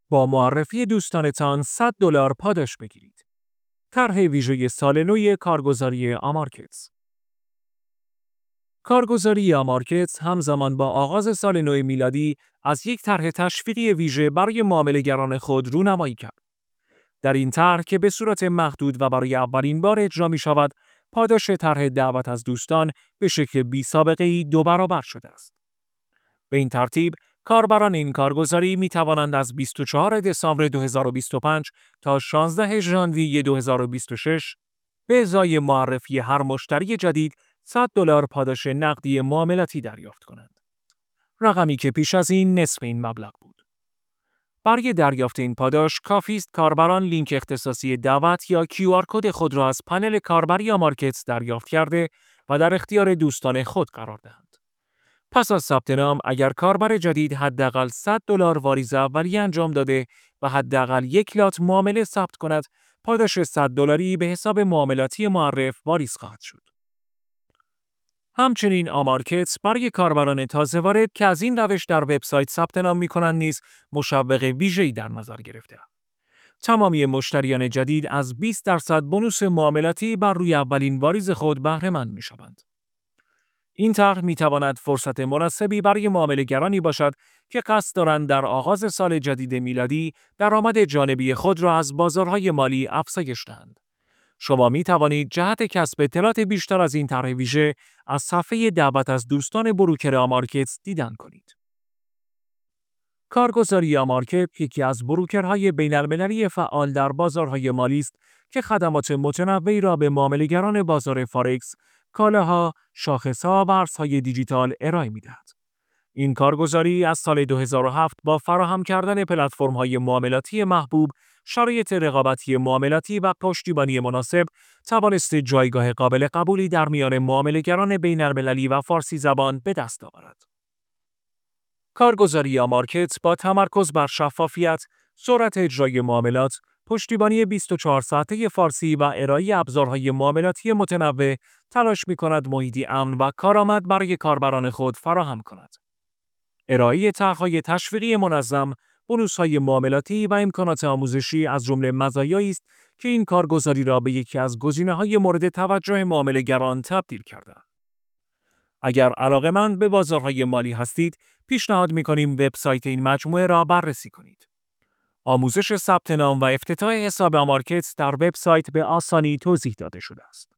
با معرفی دوستانتان $100 پاداش بگیرید. طرح ویژه سال نو کارگزاری آمارکتس. کارگزاری آمارکتس همزمان با آغاز سال نو میلادی از یک طرح تشویقی ویژه برای معامله‌گران خود رونمایی کرد. در این طرح که به صورت محدود و برای اولین بار اجرا می شود، پاداش طرح دعوت از دوستان به شکل بی‌سابقه‌ای 2 برابر شده است. به این ترتیب، کاربران این کارگزاری می توانند از 24 دسامبر 2025 تا 16 ژانویه 2026 به ازای معرفی هر مشتری جدید $100 پاداش نقدی معاملاتی دریافت کنند. رقمی که پیش از این نصف این مبلغ بود. برای دریافت این پاداش کافی است کاربران لینک اختصاصی دعوت یا QR کد خود را از پنل کاربری آمارکتس دریافت کرده و در اختیار دوستان خود قرار دهند. پس از ثبت نام، اگر کاربر جدید حداقل $100 واریز اولیه انجام داده و حداقل 1 لات معامله ثبت کند، پاداش $100 به حساب معاملاتی معرف واریز خواهد شد. همچنین آمارکتس برای کاربران تازه وارد که از این روش در وبسایت ثبت نام می‌کنند نیز مشوق ویژه‌ای در نظر گرفته. تمامی مشتریان جدید از 20% بونوس معاملاتی بر روی اولین واریز خود بهره مند می‌شوند. این طرح می‌تواند فرصت مناسبی برای معامله‌گرانی باشد که قصد دارند در آغاز سال جدید میلادی درآمد جانبی خود را از بازارهای مالی افزایش دهند. شما می توانید جهت کسب اطلاعات بیشتر از این طرح ویژه از صفحه دعوت از دوستان بروکر آمارکتس دیدن کنید. کارگزاری آمارکت یکی از بروکرهای بین‌المللی فعال در بازارهای مالی است که خدمات متنوعی را به معامله‌گران بازار فارکس، کالاها، شاخص‌ها و ارزهای دیجیتال ارائه می‌دهد. این کارگزاری از سال 2007 با فراهم کردن پلتفرم‌های معاملاتی محبوب، شرایط رقابتی معاملاتی و پشتیبانی مناسب توانسته جایگاه قابل قبولی در میان معامله‌گران بین‌المللی و فارسی زبان به دست آورد. کارگزاری آمارکت با تمرکز بر شفافیت، سرعت اجرای معاملات، پشتیبانی 24 ساعته فارسی و ارائه ابزارهای معاملاتی متنوع تلاش می‌کند محیطی امن و کارآمد برای کاربران خود فراهم کند. ارائه طرح‌های تشویقی منظم، بونوس‌های معاملاتی و امکانات آموزشی از جمله مزایایی است که این کارگزاری را به یکی از گزینه‌های مورد توجه معامله‌گران تبدیل کرده. اگر علاقه‌مند به بازارهای مالی هستید، پیشنهاد می‌کنیم وبسایت این مجموعه را بررسی کنید. آموزش ثبت نام و افتتاح حساب آمارکتس در وبسایت به آسانی توضیح داده شده است.